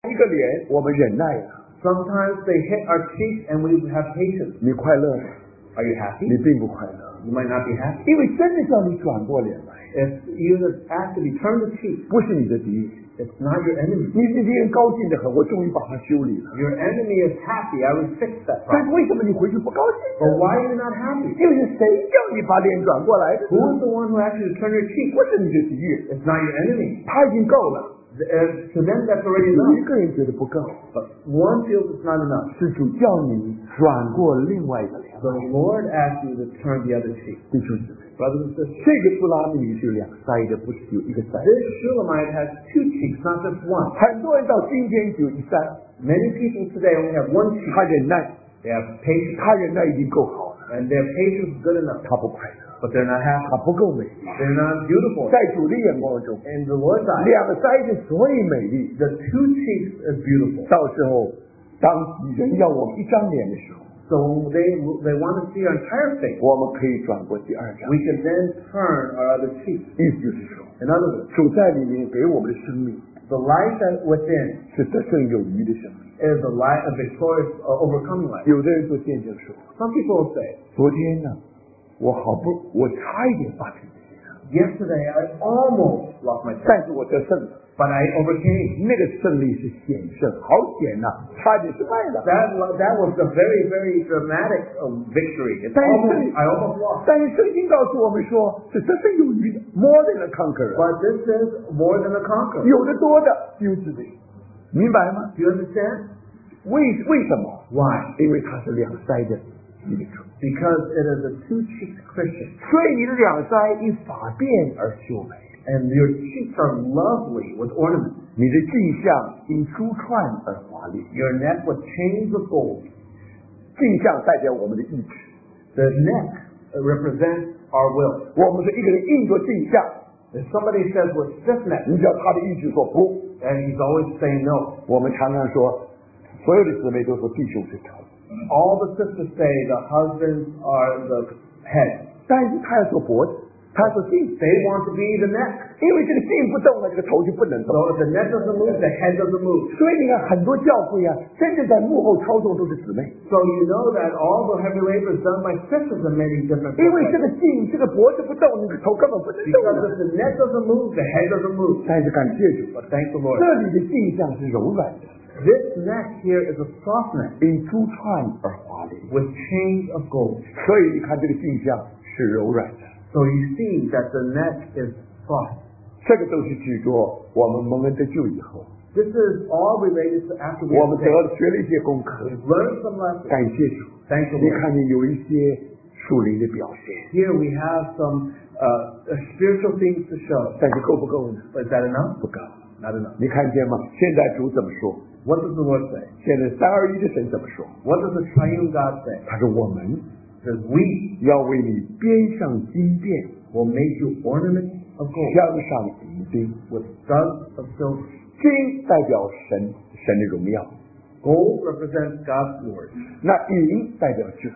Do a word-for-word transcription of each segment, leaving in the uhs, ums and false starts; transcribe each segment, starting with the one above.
一个脸，我们忍耐了。 Sometimes they hit our cheeks and we have patience. 你快乐吗？ Are you happy? 你并不快乐， You might not be happy. 因为真的叫你转过脸来， If you actually turn the cheek, 不是你的敌人， it's not your enemy. 你的敌人高兴的很，我终于把它修理了。 Your enemy is happy. I will fix that 但是 problem. 为什么你回去不高兴 But 呢？ why are you not happy? 因为是谁叫你把脸转过来的？ Who is the one who actually turned your cheek? 不是你的敌人， It's not your enemy. 他已经够了。 Uh, to them, that's already 有一 enough. 个人觉得不够， But one feels it's not enough. 是主叫你转过另外一个脸。 The Lord asks you to turn the other cheek. 弟兄姊妹， Brothers and sisters, 这个苏拉米是两腮的，不是有一个腮。 this Shulamite has two cheeks, not just one. 很多人到今天只有一腮， Many people today only have one cheek. 他忍耐， They have patience, 他忍耐已经够好了， and their patience is good enough. 他不快乐， But they're not 他 happy. 不够美丽。 They're not beautiful. 在主的眼光中， In the Lord's eyes, 两个腮是所以美丽。 the two cheeks is beautiful. 到时候，当人要我们一张脸的时候， So they they want to see our entire face. 我们可以转过第二张 We。can then turn our other cheek. 意思就是说， In other words, 主在里面给我们的生命 the life that within 是得胜有余的生命。 is a life, a victorious, uh, overcoming life. 有的人做见证说， Some people will say, 昨天呢，我好不，我差一点把自己， yesterday I almost lost my temper, 但是我得胜了。 but I overcame. 那个胜利是险胜，好险呐、差点失败了。 That that was a very very dramatic uh, victory. It's 但 almost, 是 I almost lost. 但是圣经告诉我们说，是得胜有余的 ，more than a conqueror。 But this is more than a conqueror. 有的多的丢失的，明白吗？ Do you understand? 为为什么？ Why? 因为他是两腮的基督徒， Because it is a two-cheeked Christian, 所以你的两腮因法变而秀美， and your cheeks are lovely with ornaments. 你的镜像因珠串而华丽。 Your neck with chains of gold. 镜像代表我们的意志， The neck uh, represents our will. 我们是一个人硬着镜像， If somebody says we're stiff-necked, 你只要他的意志说不， and he's always saying no. 我们常常说，所有的姊妹都说弟兄是头， All the sisters say the husbands are the head. 但是他要做脖子，他要做镜， They want to be the neck. 因为这个镜不动了，这个头就不能动。 So if the neck doesn't move, the head doesn't move. 所以你看，很多教会啊，真正在幕后操纵都是姊妹， So you know that all the heavy labor is done by sisters in many different 因为这 ways. 个镜，这个脖子不动，那个头根本不能动 Because 的。 if the neck doesn't move, the head doesn't move. 但是感谢主， But thank the Lord. 这里的镜像是柔软的， This neck here is a soft neck 因珠串而华丽。 with chains of gold. 所以你看这个镜像是柔软的， So you see that the neck is soft. 这个都是指着我们蒙恩得救以后， This is all related to after we 我 have 们得 saved. 了学了一些功课， We've learned some lessons. 感谢主。 Thank the 你 Lord. 看见有一些属灵的表现， Here we have some uh, spiritual things to show. 但是够不够呢？ But is that enough? 不够。 Not enough. 你看见吗？现在主怎么说？ What does the Lord say? 现在三二一的神怎么说？ What does the triune God say? 他说我们 It says, we 要为你编上金辫， will make you ornaments of gold 镶上银钉。 with studs of silver. 金代表神神的荣耀， Gold represents God's glory. 那银代表智慧。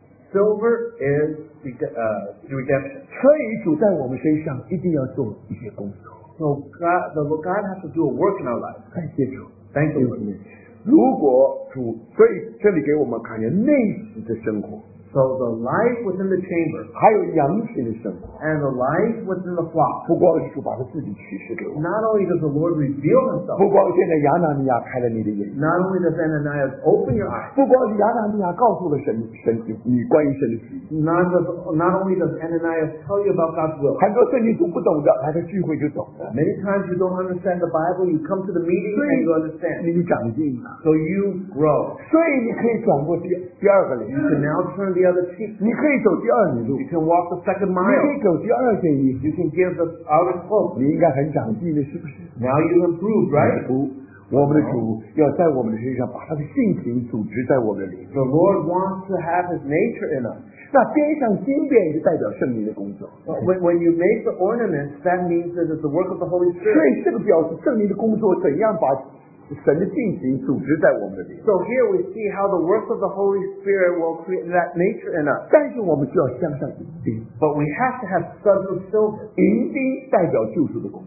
Silver is uh, redemption. 所以主在我们身上一定要做一些工作。 So God, the God has to do a work in our lives. 感谢主， Thank the Lord. 如果主，所以这里给我们看见内室的生活， So the life within the chamber 还有羊群的生活， and the life within the flock. 不光是主把他自己启示给我们， Not only does the Lord reveal himself, 不光现在亚拿尼亚开了你的眼睛， not only does Ananias open your eyes, 不光是亚拿尼亚告诉了神神你关于神的旨意， not, does, not only does Ananias tell you about God's will. 很多圣经读不懂的，来到聚会就懂了， Many times you don't understand the Bible, you come to the meeting 所 and you 以 understand. 你长进了， So you grow. 所以你可以转过第第二个脸， You can now turn the other cheek. 你可以走第二里路， You can walk the second 你可 mile. 以走第二件衣服， You can give the outer cloak. 你应该很长进的，是不是？ Now you improve, right? 不，我们的主要在我们的身上把他的性情组织在我们的里面。 The Lord wants to have His nature in us. 那边上金辫就代表圣灵的工作， When, when you make the ornaments, that means that it's the work of the Holy 所 Spirit. 以这个表示圣灵的工作怎样把神的性情组织在我们的里面。 So here we see how the work of the Holy Spirit will create that nature in us. 但是我们就要镶上银钉， But we have to have studs of silver. 银钉代表救赎的工作，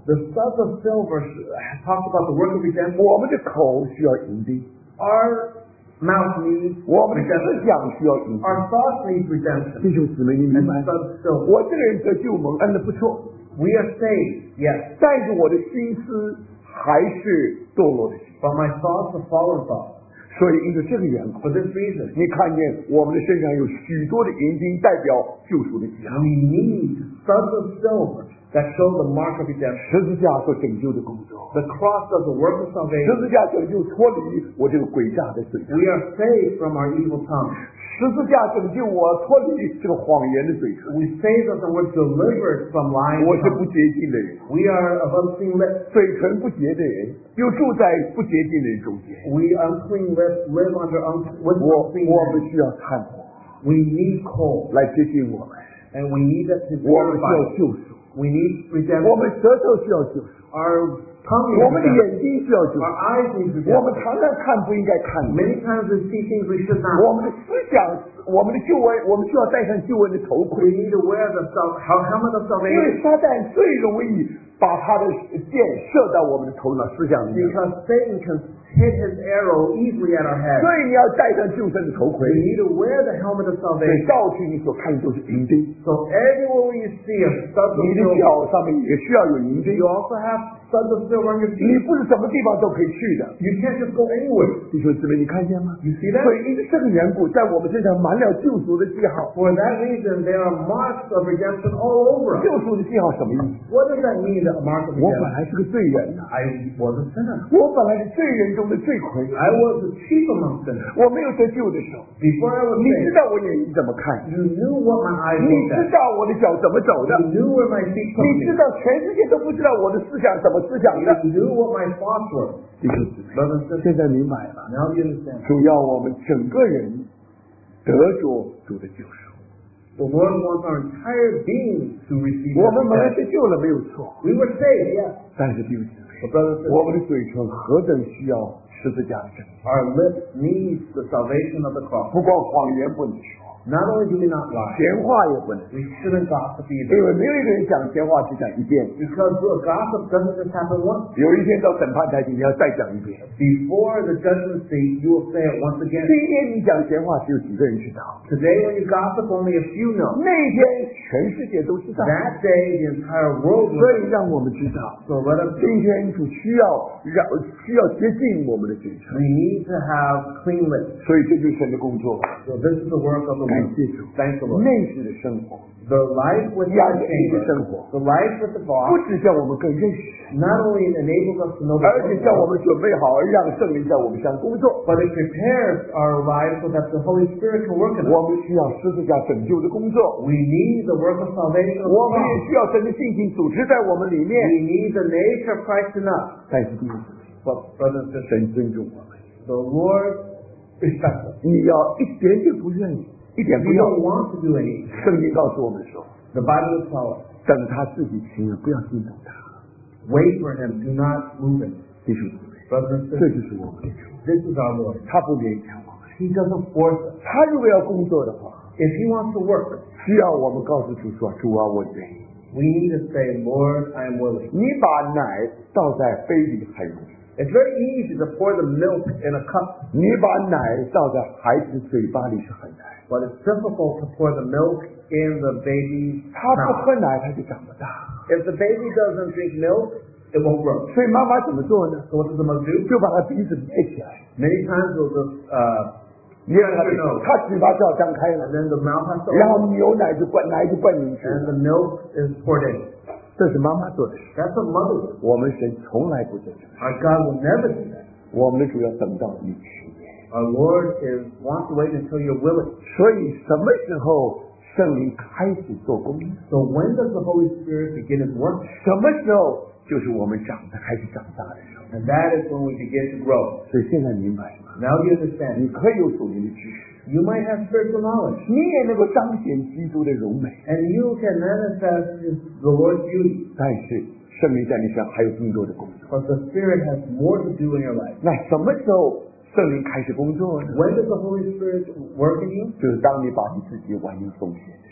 The sons of silver talks about the work of redemption. 我们的口需要银钉， Our mouth needs 我们的思 redemption. 想需要银钉。 Our thoughts need redemption. 弟兄姊妹，你明 And 白？ sons of silver. 我这个人得救蒙恩的不错， We are saved, yes, 但是我的心思还是堕落的心。 but my thoughts are fallen thoughts. 所以因着这个缘故， For this reason, 你看见我们的身上有许多的银钉，代表救赎的记号。 we need sons of silver that show the mark of redemption. 十字架所拯救的工作， The cross does the work of 十 salvation. 字架拯救脱离我这个诡诈的嘴唇， We are saved from our evil tongue. 十字架拯救我脱离这个谎言的嘴唇。 We saved us and we're delivered from lying 我是 tongues. 不洁净的人， We are of unclean lips. 嘴唇不洁的人，又住在不洁净的人中间。 We unclean lips live under un- with 我 unclean 我们 lips. 需要炭火 We need coal, 来洁净我们， and we need it to 我们需 purify. 要救赎， We need 我 redemption. 们舌头需要救赎， Our tongue 我 needs 们的 redemption. 眼睛需要救 Our 赎。 eyes need 我们 redemption. 常常看不应该看的， Many times we see things we should not. 我们的思想，我们的救恩，我们需要戴上救恩的头 We 盔， need to wear the sal- how- helmet of 因 salvation 为撒旦最容易把他的箭射到我们的头脑思想里面， because Satan can hit his arrow easily at our 所 head. 以你要戴上救身的头盔 We，need to wear the helmet of 所以 salvation. 到处你所看的都是银钉， So everywhere you see a stud of 你的 silver, 脚上面也需要有银钉， you also have studs of silver on your 你 feet. 不是什么地方都可以去的。 You can't just go anywhere. 弟兄姊妹，你看见吗？ You see that? 所以因着这个缘故，在我们身上满了救赎的记号。 For that reason, there are marks of redemption all over us. 救赎的记号什么意思？ What does that mean, a mark of 我本 redemption? 来是个罪人呐、 I was a sinner. 我本来是罪人中的罪魁， I was the chief among sinners. 我没有得救的时候， Before I was 你知 saved, 道我眼睛怎么看， you knew what my eyes 你 looked 知 at. 道我的脚怎么走的， You knew where my feet 你 took 知 me. 道全世界都不知道我的思想怎么思想的。 You knew what my thoughts were. 弟兄姊妹， Brothers and sisters, 现在明白了， now you understand. 主要我们整个人得着主的救赎。 The Lord wants our entire being to receive 我 that 们本来 redemption. 是救了没有错， We were saved, yes. 但是弟兄姊妹， But brothers and 我 sisters, 们的嘴唇何等需要十字架的拯救。 our lips need the salvation of the cross. 不光谎言不能说， Not only do we not lie, 闲话也不能， we shouldn't gossip 因 either. 为没有一个人讲闲话只讲一遍。 Because gossip doesn't just happen once. 有一天到审判台前，你要再讲一遍。 Before the judgment seat, you will say it once again. 今天你讲闲话，只有几个人知道？ Today when you gossip, only a few know. 那一天全世界都知道。 That day, the entire world 所 will 以让我们知道， So let us 今天主需要让需要接近我们的嘴唇， We need to have clean lips. 所以这就是神的工作。 So this is the work of the 感 Lord. 谢主， Thank the Lord. 内室的生活， The life within 压 the 力的生 chamber, 活， the life with the 不 boss, 只叫我们更认识神， not only enables us to know the 而且 Lord, 叫我们准备好，而让圣灵在我们上工作。 but it prepares our lives so that the Holy Spirit can work in us. 我们需要十字架拯救的工作， We need the work of salvation of 我 the 们也 cross. 需要神的性情组织在我们里面。 We need the nature of Christ in us. 但是弟兄姊妹， But brothers and sisters, 神尊重我们， the Lord respects us. 你要一点点不愿意，一点 We 不要。 don't want to do anything. 圣经告诉我们说， The Bible will tell us, 等他自己情愿，不要惊动他。 wait for him, do not move him. 弟兄姊妹， Brothers and 这 sisters, 就是我们的主， this is our Lord. 他不勉强我们。 He doesn't force us. 他如果要工作的话， If he wants to work, 需要我们告诉主说：“主啊，我愿意。 we need to say, Lord, I am willing. 你把奶倒在杯里很容易， It's very easy to pour the milk in a cup, 你把奶倒在孩子嘴巴里是很难。 but it's difficult to pour the milk in the baby's 他不 mouth. 喝奶，他就长不大。 If the baby doesn't drink milk, it won't grow. 所以妈妈怎么做呢？ So what does the mother do? 就把他鼻子憋起来， Many times they'll just, uh, 你让他他嘴巴就要张开 and 了， then the mouth has to 然后 open, 牛奶就灌奶就灌进去， and the milk is poured in. 这是妈妈做的事。 That's what mother does. 我们神从来不做这个事， Our God will never do that. 我们的主要等到你去。 Our Lord is wants to wait until you're willing. 所以什么时候圣灵开始做工呢？ So when does the Holy Spirit begin His work? 什么时候就是我们长得开始长大的时候。 And that is when we begin to grow. 所以现在明白吗？ Now you understand. 你可以有属灵的知识， You might have spiritual knowledge, 你也能够彰显基督的荣美， and you can manifest His, the Lord's beauty. 但是圣灵在你身上还有更多的工作。 But the Spirit has more to do in your life. 那什么时候圣灵开始工作呢？ When does the Holy Spirit work in you? 就是当你把你自己完全奉献的时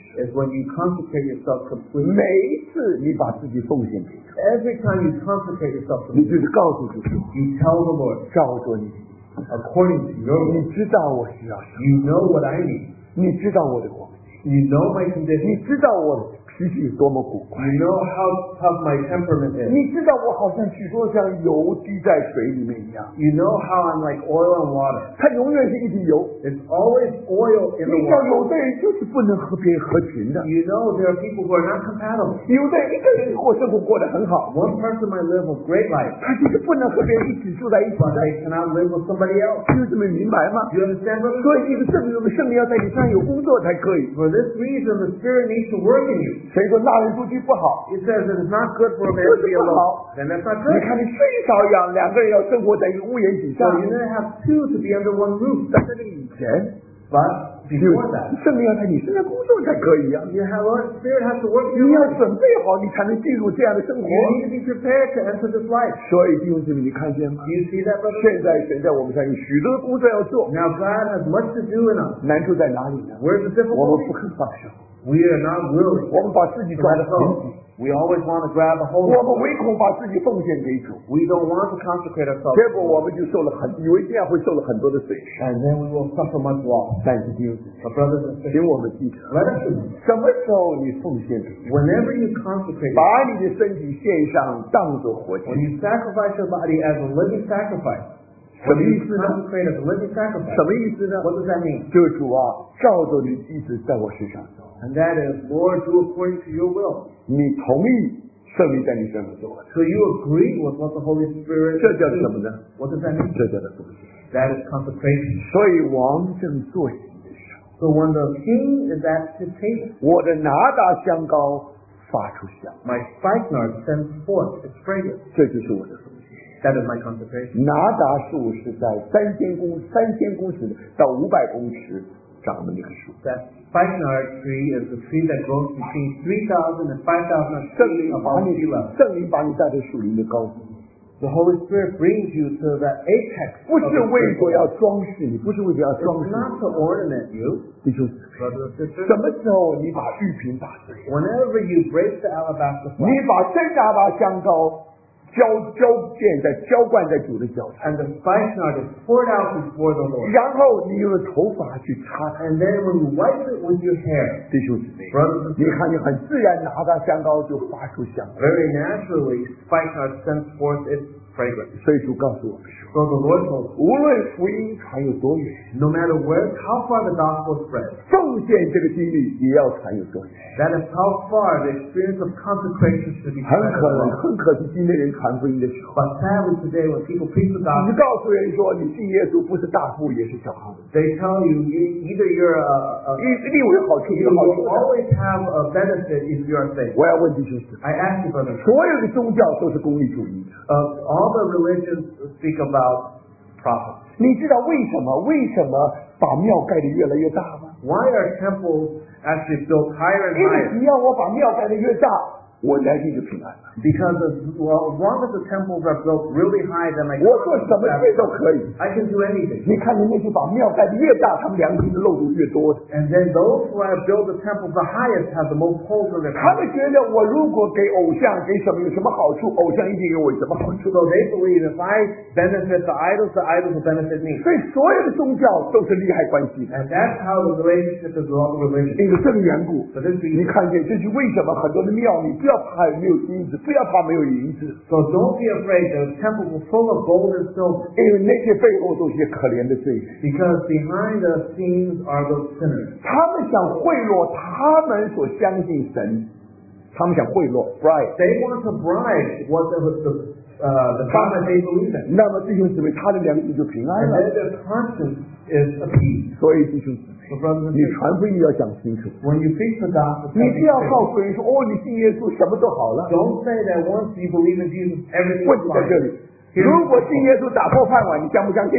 时， is when you consecrate yourself completely. 每一次你把自己奉献给主， Every time you consecrate yourself 你 completely, 就是告诉主说， you tell the Lord, 照着你， according to your 你 will, 知道我需要什么， you know what I need. 你知道我的光景， You know my 你 condition. 知道我的脾气有多么古怪， You know how tough my temperament is. 你知道我好像许多像油滴在水里面一样， You know how I'm like oil and water. 它永远是一滴油。 It's always oil in 你 the 知道 water. 有的人就是不能和别人合群的， You know there are people who are not compatible. 有的人一个人过生活过得很好， One person might live a great life, 他就是不能和别人一起住在一起 but 的。 they cannot live with somebody else. 弟兄姊妹明白吗？ You understand, brother? 所以这个证明我们圣灵要在你身上有工作才可以。 For this reason, the Spirit needs to work in you. 谁说那人出去不好？ It says that it's not good for a man to be alone. Then that's not 你 good. 看你睡着养，两个人要生活在一个屋檐底 So 下。 you need to have two to be under one roof. 在这个以前， But 就 before that, 圣灵要在你身上工作才可以啊！ you have Lord Spirit has to work in 你 your 要 life. 准备好，你才能进入这样的生活。 You need to be prepared to enter this life. 所以弟兄姊妹，你看见吗 Do？you see that, brother? 现在神在我们身上有许多的工作要做， Now God has much to do in us. 难处在哪里呢？ Where's the 我们 difficulty? 不肯放手， We are not willing 我们把自己 to 抓 let 得很 go. 紧， We always want to grab a 我 hold. 们唯恐把自己奉献给主， We don't want to consecrate ourselves. 结果我们就受了很，以为这样会受了很多的损失。 And then we will suffer much loss. 但是弟兄姊妹， But brothers and 请 sisters, 我们记得， let us remember, 什么时候你奉献给主， whenever you consecrate, 把你的身体献上，当作活祭， when you sacrifice your body as a living sacrifice, 什 when 么意 you 思呢？ consecrate as a living sacrifice, 什么意思呢？ what does that mean? 就是主啊，照着你意思在我身上走， And that is, Lord, do according to your will. 你同意圣灵在你身上做的， So you agree with what the Holy Spirit 这叫什么 does. 呢？ What does that mean? 这叫做奉献。 That is consecration. 所以王正坐席的时候， So when the king is at his table, 我的拿达香膏发出香， my spikenard sends forth its fragrance. 这就是我的奉献。 That is my consecration. 拿达树是在三千公三千公尺到五百公尺长的那个树， That spikenard tree is the tree that grows between three thousand and five thousand 圣 feet 灵把 above 你 sea level. 圣灵把你带到树林的高处， The Holy Spirit brings you to the apex 不 of 是 the 为着 tree. 要装饰你，不是为着要装 It's 饰 not to 你， ornament you, 弟兄姊妹， brothers and sisters. 什么时候你把玉瓶打碎， Whenever you break the alabaster 你 flask 把真拿达香膏浇浇溅在浇灌在主的脚上， and the spikenard is poured out before the Lord, 然后你用头发去擦它， and then when you wipe it with your hair, 弟兄姊妹， brothers and 你 sisters, 看你很自然拿达香膏就发出香味， very naturally, spikenard sends forth its fragrance. 所以主告诉我们说， So the Lord told us, 无论福音传有多远， no matter where, how far the gospel spreads, 奉献这个经历也要传有多远。 that is how far the experience of consecration should be 很 spread 可 as 能， well. 很可惜，今天人传福音的时候， But sadly today, when people preach the 你 gospel, 告诉人说你信耶稣不是大富也是小康的， they tell you e- either you're a, a, 一一定有好处，一 you 个好 will 处的。 always have a benefit if you are saved. 我要问弟兄姊妹， I ask you, brothers, 所有的宗教都是功利主义的， uh, all the religions speak about profit. 你知道为什么？为什么把庙盖得越来越大吗？ Why are temples actually built higher and 因为 higher? 只要我把庙盖得越大，我来地就平安了。 Because as, well, as long as the temples are built really high, then my 我做什么事都可以。 I can do anything. 你看你那些把庙盖得越大，他们良心的漏洞越多的。 And then those who have built the temples the highest have the most holes in their 他 temples. 们觉得我如果给偶像给什么有什么好处，偶像一定给我什么好处。 So they believe if I benefit the idols, the idols will benefit me. 所以所有的宗教都是利害关系的。 And that's how the relationship is with all the religions. 因为这个缘故， For this 你 reason, 看见这是为什么很多的庙你不要怕没有金子，不要怕没有银子， so don't be afraid. The temples were full of gold and silver 因为那些背后都是些可怜的罪人。 because behind the scenes are those sinners. 他们想贿赂他们所相信神，他们想贿赂 bribe。 They want to bribe what the, the, uh, the God that they believe in. 那么弟兄姊妹，他的良心就平安 And 了。 then their conscience is appeased. 所以弟兄姊妹， So brothers and 你 sisters, 传福音要讲清楚， when you preach the gospel, 你 tell 不要 these 告 things. 诉人说哦，你信耶稣什么都好了。 Don't say that once you believe in Jesus, everything 问 is 题在这 fine. 里，如果信耶稣打破饭碗，你相不相信？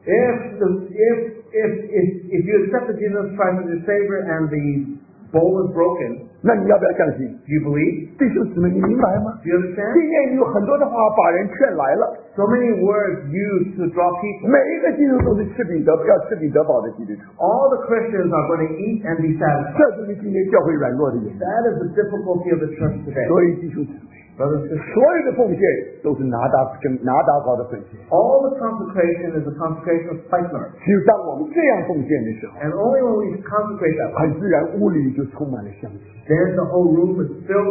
If the if if if if you accepted Jesus Christ as your Savior and the bowl is broken, 那你要不要相信？ do you believe? 弟兄姊妹，你明白吗？ Do you understand? 今天有很多的话把人劝来了， So many words used to draw people. 每一个基督徒都是吃饼得要吃饼得饱的基督徒。 All the Christians are going to eat and be 这 satisfied. 就是今天教会软弱的原因。 That is the difficulty of the church today. 所以弟兄姊妹， Brothers and sisters, 所有的奉献都是拿达跟拿达高的奉献。 all the consecration is a consecration of spikenard. 只有当我们这样奉献的时候， And only when we consecrate that way, 很自然屋里就充满了香气。 then the whole room is filled